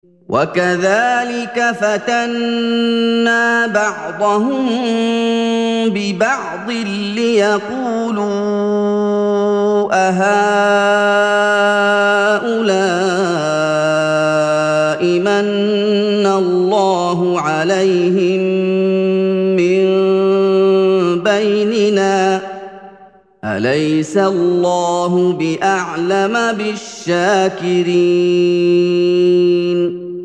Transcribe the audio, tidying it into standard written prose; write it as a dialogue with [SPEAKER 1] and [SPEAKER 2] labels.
[SPEAKER 1] وكذلك فتنا بعضهم ببعض ليقولوا أهؤلاء من الله عليهم من بيننا أليس الله بأعلم بالشاكرين